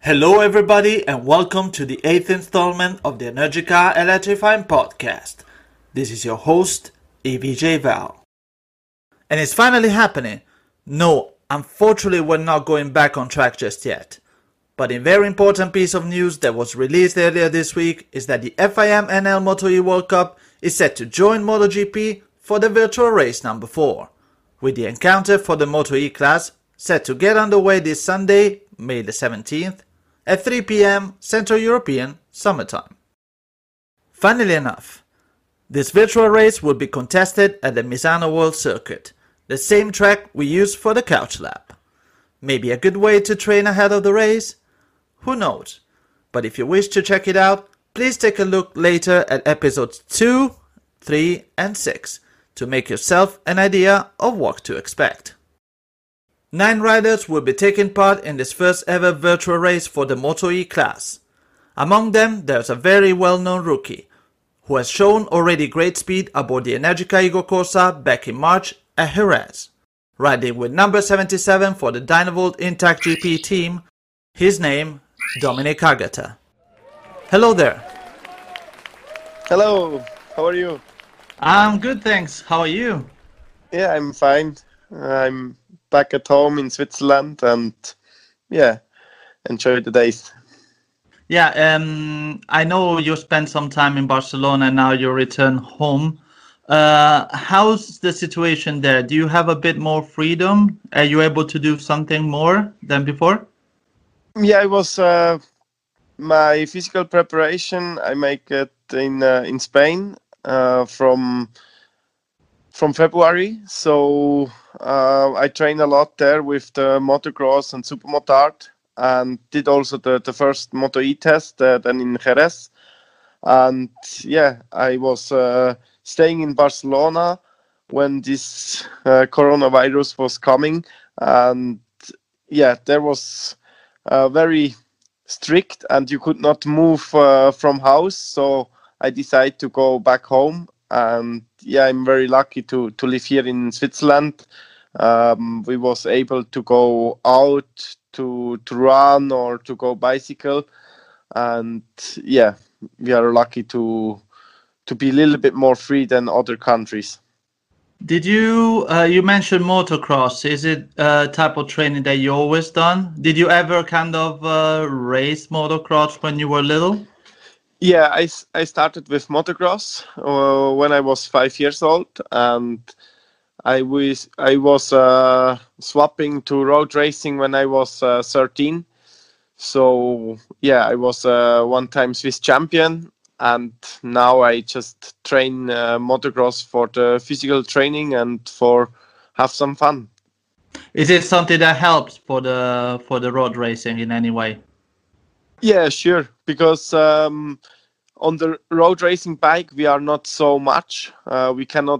Hello everybody and welcome to the 8th installment of the Energica Electrifying Podcast. This is your host, EVJ Val. And it's finally happening. No, unfortunately we're not going back on track just yet. But a very important piece of news that was released earlier this week is that the FIM NL Moto E World Cup is set to join MotoGP for the virtual race number 4, with the encounter for the Moto E class set to get underway this Sunday, May the 17th, at 3 p.m. Central European Summertime. Funnily enough, this virtual race will be contested at the Misano World Circuit, the same track we used for the Couch Lap. Maybe a good way to train ahead of the race? Who knows? But if you wish to check it out, please take a look later at episodes 2, 3 and 6 to make yourself an idea of what to expect. 9 riders will be taking part in this first ever virtual race for the Moto E class. Among them, there's a very well-known rookie, who has shown already great speed aboard the Energica Eagle Corsa back in March at Jerez. Riding with number 77 for the Dynavolt Intact GP team, his name, Dominic Agata. Hello there. Hello, how are you? I'm good, thanks. How are you? Yeah, I'm fine. I'm back at home in Switzerland and enjoy the days. Yeah, I know you spent some time in Barcelona and now you return home. How's the situation there? Do you have a bit more freedom? Are you able to do something more than before? Yeah, it was my physical preparation. I make it in Spain from February. So I train a lot there with the motocross and supermotard, and did also the first Moto E test then in Jerez. And yeah, I was staying in Barcelona when this coronavirus was coming, and yeah, there was very strict and you could not move from house, so I decided to go back home. And yeah, I'm very lucky to live here in Switzerland. We was able to go out to run or to go bicycle, and yeah, we are lucky to be a little bit more free than other countries. Did you mentioned motocross? Is it a type of training that you always done? Did you ever kind of race motocross when you were little? Yeah, I started with motocross when I was 5 years old, and I was swapping to road racing when I was 13. So yeah, I was one-time Swiss champion, and now I just train motocross for the physical training and for have some fun. Is it something that helps for the road racing in any way? Yeah, sure. Because on the road racing bike, we are not so much. We cannot,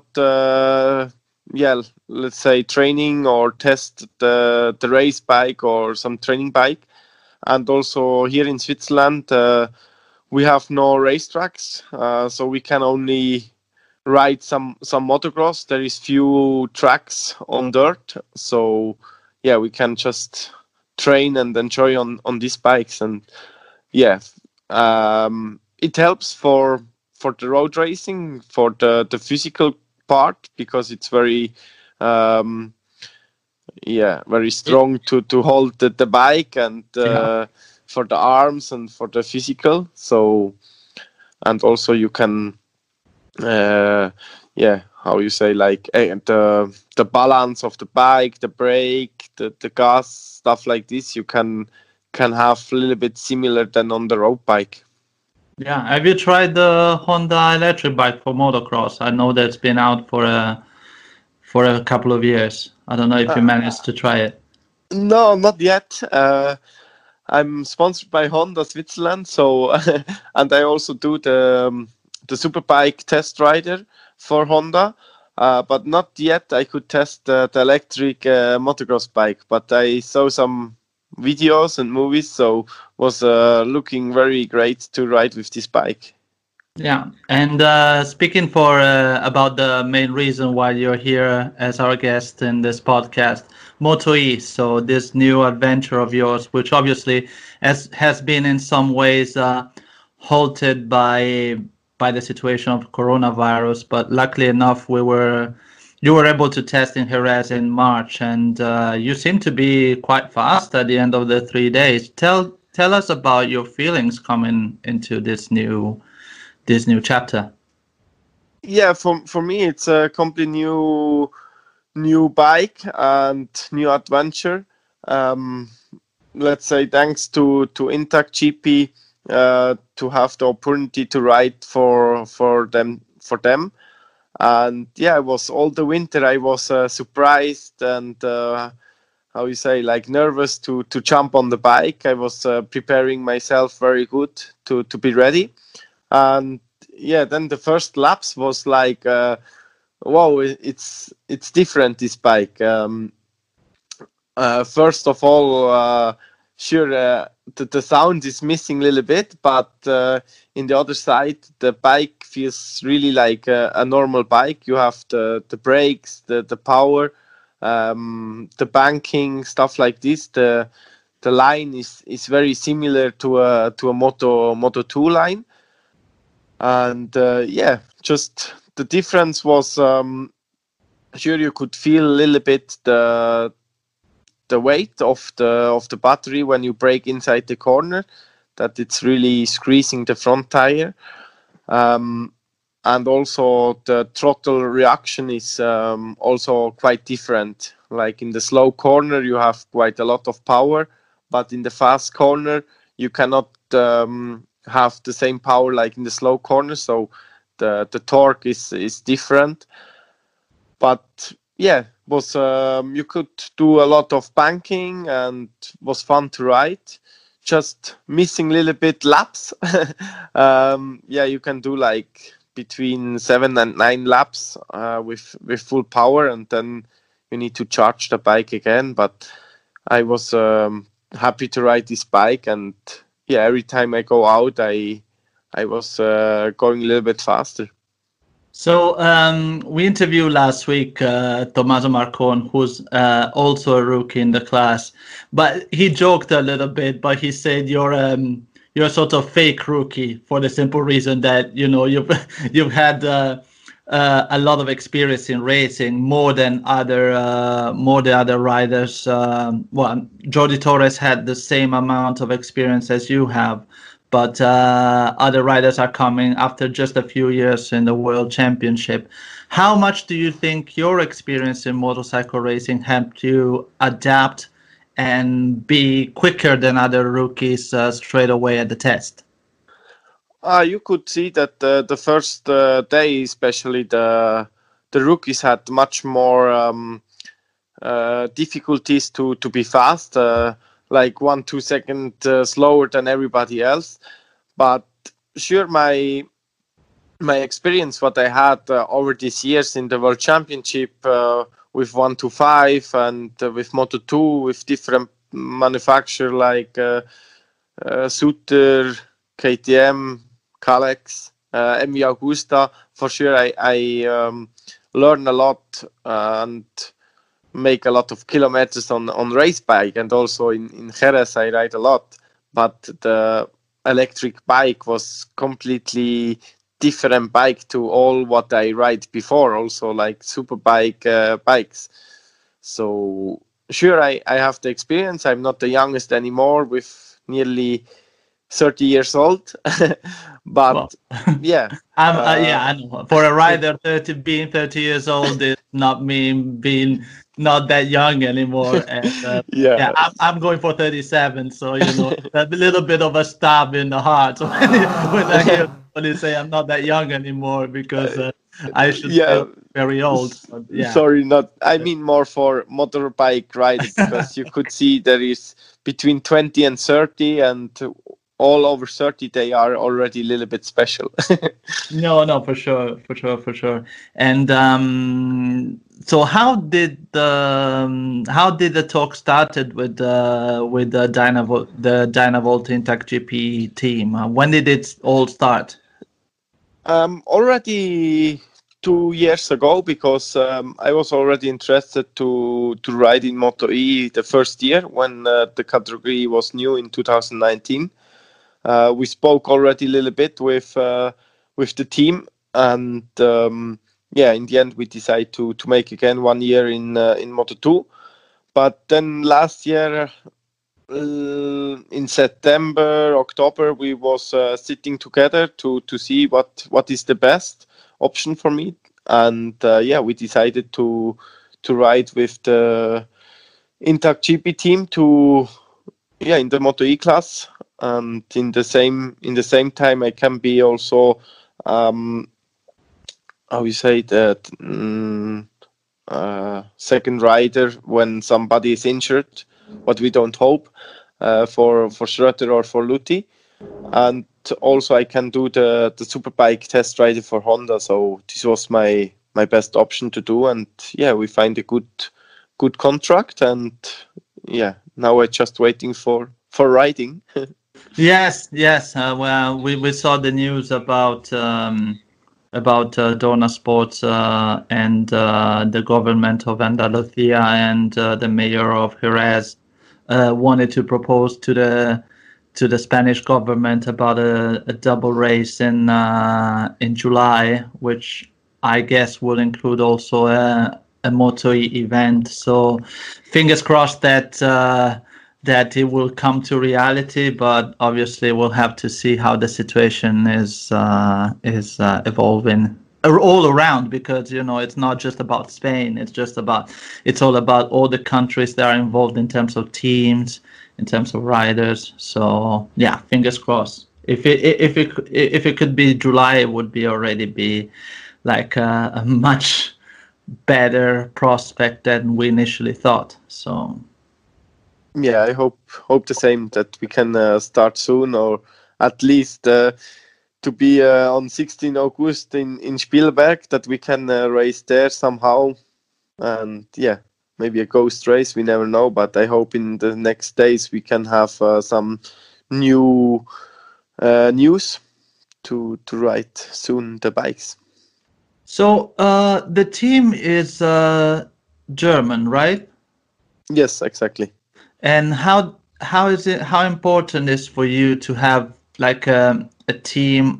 let's say training or test the race bike or some training bike. And also here in Switzerland, we have no racetracks, so we can only ride some motocross. There is few tracks on dirt, so yeah, we can just train and enjoy on these bikes. And yeah, it helps for the road racing, for the physical part, because it's very very strong to hold the bike, and for the arms and for the physical. So, and also you can how you say, like the balance of the bike, the brake, the gas, stuff like this, you can have a little bit similar than on the road bike. Yeah, have you tried the Honda electric bike for motocross? I know that's been out for a couple of years. I don't know if you managed to try it. No, not yet. I'm sponsored by Honda Switzerland, so and I also do the Superbike test rider for Honda, but not yet. I could test the electric motocross bike, but I saw some videos and movies, so was looking very great to ride with this bike. Yeah, and speaking about the main reason why you're here as our guest in this podcast, Moto E, so this new adventure of yours, which obviously has been in some ways halted by the situation of coronavirus, but luckily enough, you were able to test in Jerez in March, and you seem to be quite fast at the end of the 3 days. Tell us about your feelings coming into this new chapter. Yeah, for me, it's a completely new bike and new adventure. Um, let's say thanks to Intact GP to have the opportunity to ride for them. And yeah, it was all the winter. I was surprised and how you say, like, nervous to jump on the bike. I was preparing myself very good to be ready. And yeah, then the first laps was like, wow, it's different, this bike. First of all, sure, the sound is missing a little bit, but in the other side, the bike feels really like a normal bike. You have the brakes, the power, the banking, stuff like this. The line is very similar to a Moto2 line, and yeah, just the difference was, sure, you could feel a little bit the weight of the battery when you brake inside the corner, that it's really squeezing the front tire. And also the throttle reaction is also quite different. Like in the slow corner, you have quite a lot of power, but in the fast corner, you cannot have the same power like in the slow corner. So the torque is different. But yeah, was you could do a lot of banking and was fun to ride. Just missing a little bit laps. Yeah, you can do like between 7 and 9 laps with full power, and then you need to charge the bike again. But I was happy to ride this bike, and yeah, every time I go out, I was going a little bit faster. So we interviewed last week Tommaso Marcon, who's also a rookie in the class, but he joked a little bit. But he said you're a sort of fake rookie for the simple reason that you've had a lot of experience in racing, more than other riders. Well, Jordi Torres had the same amount of experience as you have, but other riders are coming after just a few years in the World Championship. How much do you think your experience in motorcycle racing helped you adapt and be quicker than other rookies straight away at the test? You could see that the first day, especially the rookies had much more difficulties to be fast, like 1-2 seconds slower than everybody else. But sure, my experience, what I had over these years in the World Championship with 125 and with Moto2, with different manufacturer like Suter, KTM, Kalex, MV Agusta, for sure I learn a lot and make a lot of kilometers on race bike, and also in Jerez I ride a lot. But the electric bike was completely different bike to all what I ride before, also like superbike bikes. So sure, I have the experience. I'm not the youngest anymore, with nearly 30 years old. But Well, yeah, yeah, I know. For a rider, being 30 years old is not mean being not that young anymore. And yeah, yeah. I'm going for 37, so a little bit of a stab in the heart when I hear somebody say I'm not that young anymore, because I should Yeah, feel very old. But yeah. sorry, not. I mean more for motorbike rider, because you could see there is between 20 and 30, and all over 30 they are already a little bit special. No, for sure, for sure, for sure. And so how did the talk started with the Dynavolt Intact GP team? When did it all start? Already 2 years ago because I was already interested to ride in Moto E the first year when the category was new in 2019. We spoke already a little bit with the team, and in the end we decided to make again 1 year in Moto2. But then last year, in September, October, we was sitting together to see what is the best option for me, and we decided to ride with the Intact GP team in the Moto E class, and in the same time I can be also how you say that second rider when somebody is injured, but we don't hope for Schröter or for Luthi. And also I can do the Superbike test rider for Honda. So this was my best option to do. And we find a good contract. And now we're just waiting for riding. Yes. Well, we saw the news about Dorna Sports and the government of Andalusia and the mayor of Jerez wanted to propose to the Spanish government about a double race in July, which I guess will include also a Moto E event. So fingers crossed that it will come to reality, but obviously we'll have to see how the situation is evolving all around, because it's not just about Spain. It's all about all the countries that are involved in terms of teams, in terms of riders. So fingers crossed. If it could be July, it would already be like a much better prospect than we initially thought. So. Yeah, I hope the same, that we can start soon, or at least to be on 16 August in Spielberg, that we can race there somehow. And maybe a ghost race, we never know. But I hope in the next days we can have some new news to ride soon the bikes. So the team is German, right? Yes, exactly. And how important is for you to have like a team?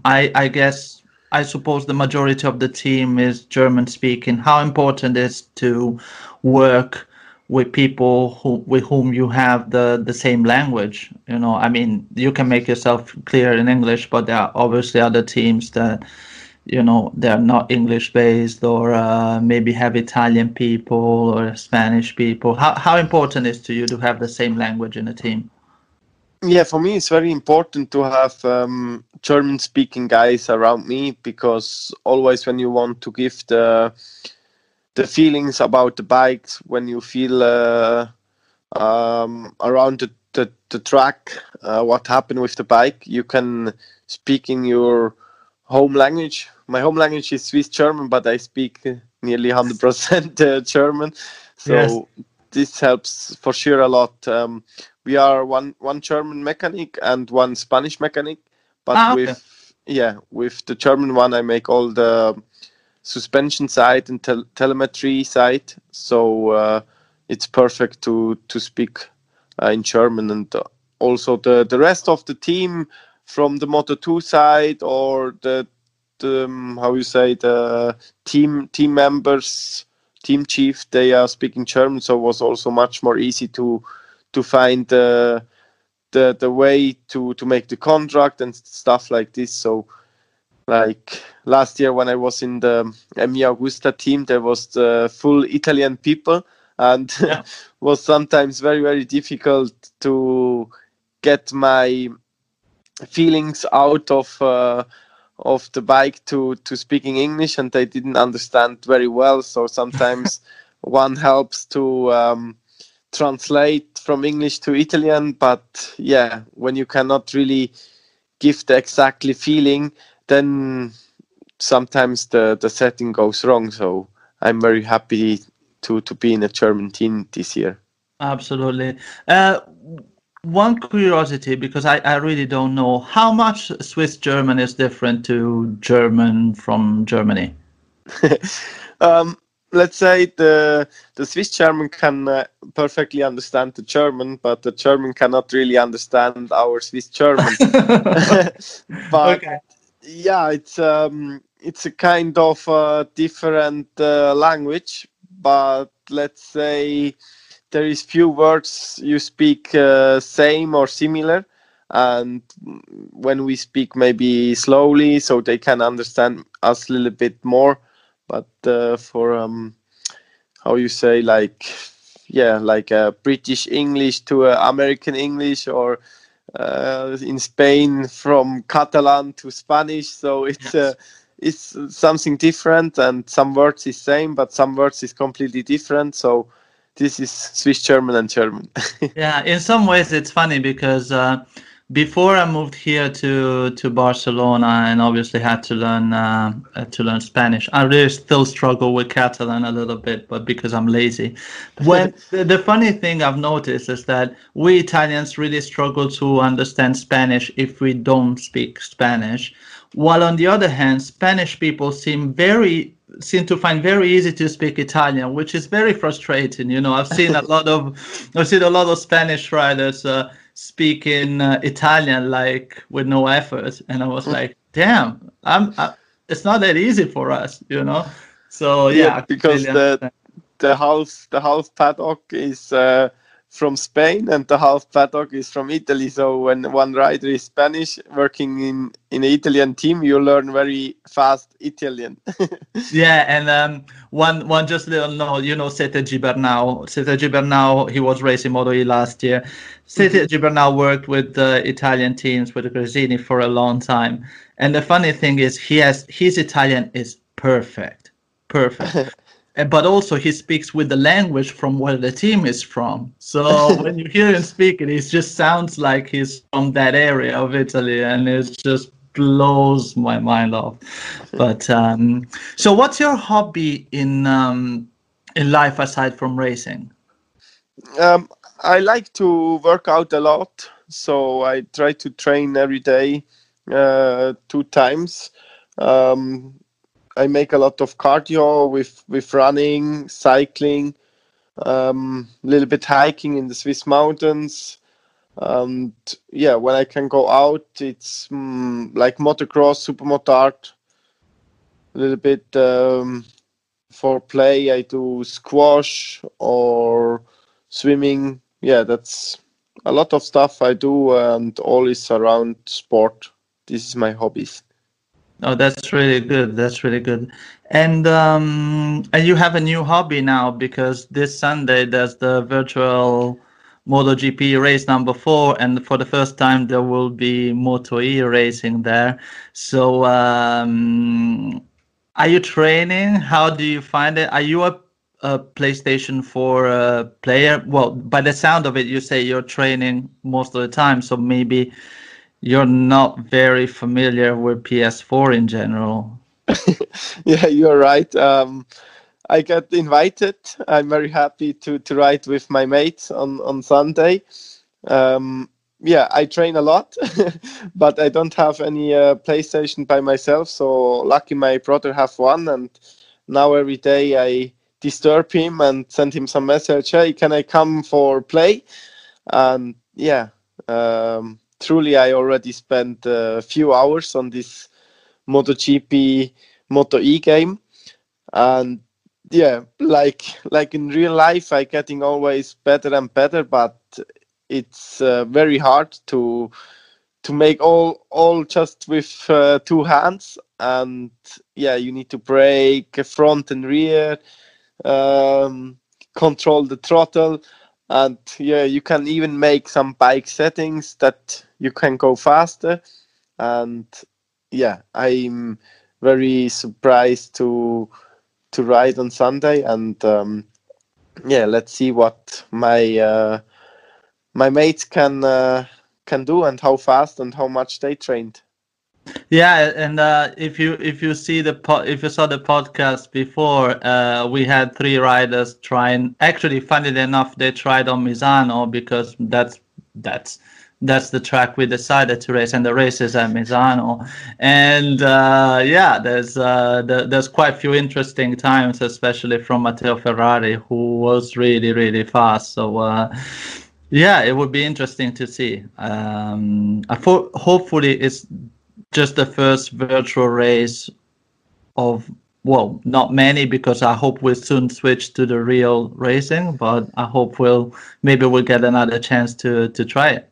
I suppose the majority of the team is German speaking. How important is to work with people with whom you have the same language? I mean, you can make yourself clear in English, but there are obviously other teams that they're not English based, or maybe have Italian people or Spanish people. How important is to you to have the same language in a team? Yeah, for me it's very important to have German speaking guys around me, because always when you want to give the feelings about the bikes, when you feel around the track, what happened with the bike, you can speak in your home language. My home language is Swiss German, but I speak nearly 100% German. So yes. This helps for sure a lot. We are one German mechanic and one Spanish mechanic, but with the German one I make all the suspension side and telemetry side. So it's perfect to speak in German, and also the rest of the team from the Moto2 side, or the team members, team chief, they are speaking German, so it was also much more easy to find the way to make the contract and stuff like this. So like last year when I was in the ME Augusta team, there was the full Italian people, and was sometimes very, very difficult to get my feelings out of the bike to speaking English, and they didn't understand very well. So sometimes one helps to translate from English to Italian, but when you cannot really give the exactly feeling, then sometimes the setting goes wrong. So I'm very happy to be in a German team this year. Absolutely. One curiosity, because I really don't know, how much Swiss German is different to German from Germany? um, let's say the Swiss German can perfectly understand the German, but the German cannot really understand our Swiss German. But Okay. yeah, it's a kind of different language. But let's say there is few words you speak same or similar, and when we speak maybe slowly so they can understand us a little bit more. But for how you say, like, yeah, like a British English to a American English, or in Spain from Catalan to Spanish, so Yes. it's something different, and some words is same but some words is completely different. So this is Swiss German and German. Yeah, in some ways it's funny because before I moved here to Barcelona and obviously had to learn Spanish, I really still struggle with Catalan a little bit, but because I'm lazy. When the funny thing I've noticed is that we Italians really struggle to understand Spanish if we don't speak Spanish, while on the other hand, Spanish people seem to find very easy to speak Italian, which is very frustrating. You know, I've seen a lot of Spanish writers speaking Italian like with no effort, and I was like, damn, it's not that easy for us, you know. So Yeah, yeah, I because completely understand. the half paddock is from Spain and the half paddock is from Italy. So when one rider is Spanish working in an Italian team, you learn very fast Italian. Yeah, and one just little note, you know, Sete Gibernau. Sete Gibernau, he was racing Moto E last year. Sete Gibernau worked with the Italian teams with Gresini for a long time. And the funny thing is, his Italian is perfect, perfect. But also he speaks with the language from where the team is from. So when you hear him speaking, it just sounds like he's from that area of Italy, and it just blows my mind off. But so, what's your hobby in life aside from racing? um, I like to work out a lot, so I try to train every day, 2 times. Um, I make a lot of cardio with running, cycling, a little bit hiking in the Swiss mountains. And yeah, when I can go out, it's like motocross, supermotard, a little bit for play. I do squash or swimming. Yeah, that's a lot of stuff I do, and all is around sport. This is my hobbies. Oh, that's really good. That's really good. And you have a new hobby now because this Sunday there's the virtual MotoGP race number 4, and for the first time there will be Moto E racing there. So, are you training? How do you find it? Are you a PlayStation 4 player? Well, by the sound of it, you say you're training most of the time, so maybe you're not very familiar with PS4 in general. Yeah, you're right. I got invited. I'm very happy to ride with my mates on Sunday. Um, yeah, I train a lot, but I don't have any PlayStation by myself. So lucky my brother have one, and now every day I disturb him and send him some message. Hey, can I come for play? And yeah, truly, I already spent a few hours on this MotoGP Moto E game, and yeah, like in real life, I getting always better and better, but it's very hard to make all just with 2 hands. And yeah, you need to brake front and rear, um, control the throttle, and yeah, you can even make some bike settings that you can go faster. And yeah, I'm very surprised to ride on Sunday, and yeah, let's see what my mates can do, and how fast and how much they trained. Yeah, and if you saw the podcast before, we had 3 riders trying. Actually, funnily enough, they tried on Misano because that's that's the track we decided to race, and the race is at Misano. And there's quite a few interesting times, especially from Matteo Ferrari, who was really, really fast. So it would be interesting to see. Hopefully it's just the first virtual race of, well, not many, because I hope we'll soon switch to the real racing, but I hope we'll get another chance to try it.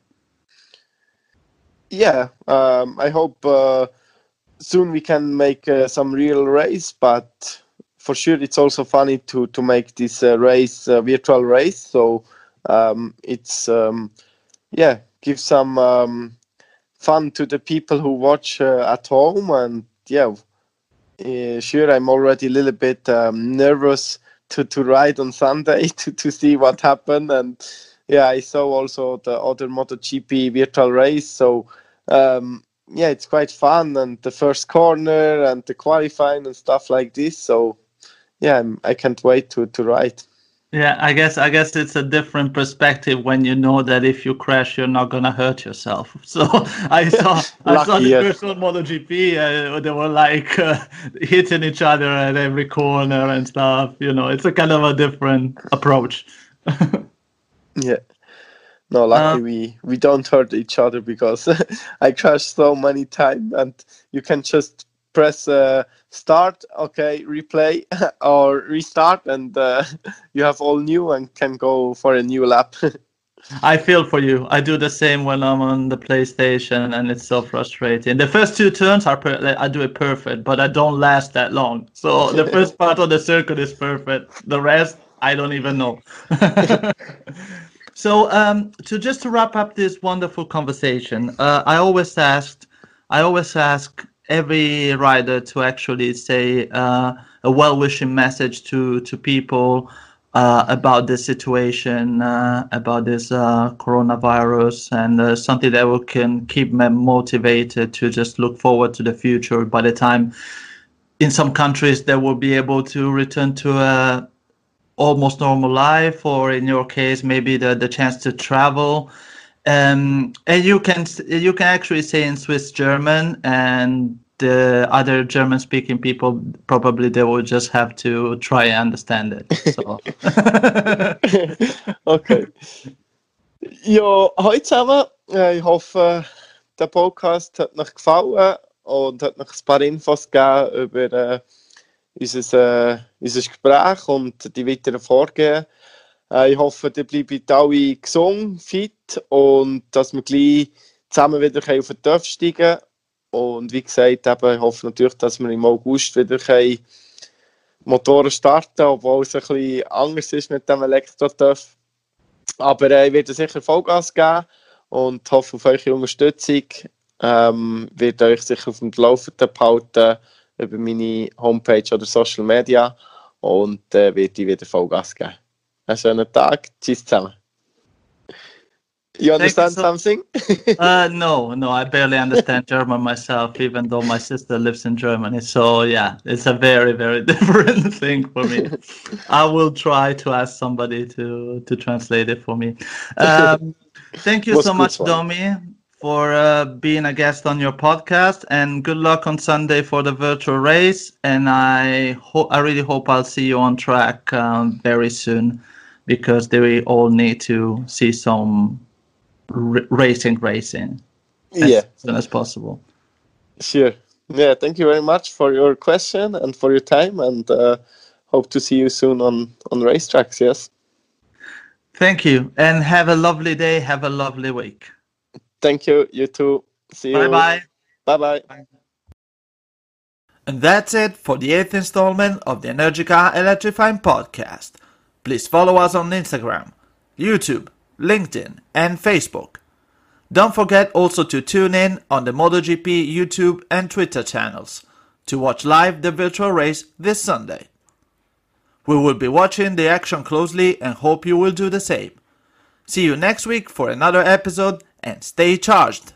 Yeah, I hope soon we can make some real race, but for sure it's also funny to make this race virtual race. So it's give some fun to the people who watch at home, and sure, I'm already a little bit nervous to ride on Sunday to see what happened. And I saw also the other MotoGP virtual race. So it's quite fun, and the first corner and the qualifying and stuff like this. So I can't wait to ride. Yeah, I guess it's a different perspective when you know that if you crash, you're not gonna hurt yourself. So I saw the virtual MotoGP. They were like hitting each other at every corner and stuff. It's a kind of a different approach. Yeah. No, luckily we don't hurt each other, because I crashed so many times, and you can just press start, replay, or restart, and you have all new and can go for a new lap. I feel for you. I do the same when I'm on the PlayStation, and it's so frustrating. The first 2 turns I do it perfect, but I don't last that long. So the first part of the circuit is perfect. The rest, I don't even know. So to wrap up this wonderful conversation, I always ask every rider to actually say a well-wishing message to people about the situation, about this coronavirus, and something that can keep them motivated to just look forward to the future. By the time in some countries they will be able to return to a almost normal life, or in your case maybe the chance to travel, and you can actually say in Swiss German, and the other German speaking people probably they will just have to try and understand it. So. Okay. Ja, hallo zusammen. Ich hoffe, der Podcast hat euch gefallen und hat euch ein paar Infos gegeben über unser Gespräch und die weiteren Vorgehen. Ich hoffe, ihr bleibt alle gesund, fit, und dass wir gleich zusammen wieder auf den Turf steigen können. Und wie gesagt, ich hoffe natürlich, dass wir im August wieder Motoren starten, obwohl es ein bisschen anders ist mit dem Elektro-Turf. Aber ich werde sicher Vollgas geben und hoffe auf eure Unterstützung. Werde euch sicher auf dem Laufenden behalten über meine Homepage oder Social Media, und werde ich wieder Vollgas geben. Einen schönen Tag. Tschüss zusammen. You understand something? No, I barely understand German myself, even though my sister lives in Germany. So yeah, it's a very, very different thing for me. I will try to ask somebody to translate it for me. Thank you so much, Domi, for being a guest on your podcast, and good luck on Sunday for the virtual race. And I really hope I'll see you on track very soon, because they all need to see some racing as soon as possible. Sure. Yeah, thank you very much for your question and for your time, and hope to see you soon on racetracks. Yes. Thank you, and have a lovely day. Have a lovely week. Thank you. You too. See you. Bye. Bye. And that's it for the 8th installment of the Energica Electrifying Podcast. Please follow us on Instagram, YouTube, LinkedIn, and Facebook. Don't forget also to tune in on the MotoGP YouTube and Twitter channels to watch live the virtual race this Sunday. We will be watching the action closely and hope you will do the same. See you next week for another episode, and stay charged!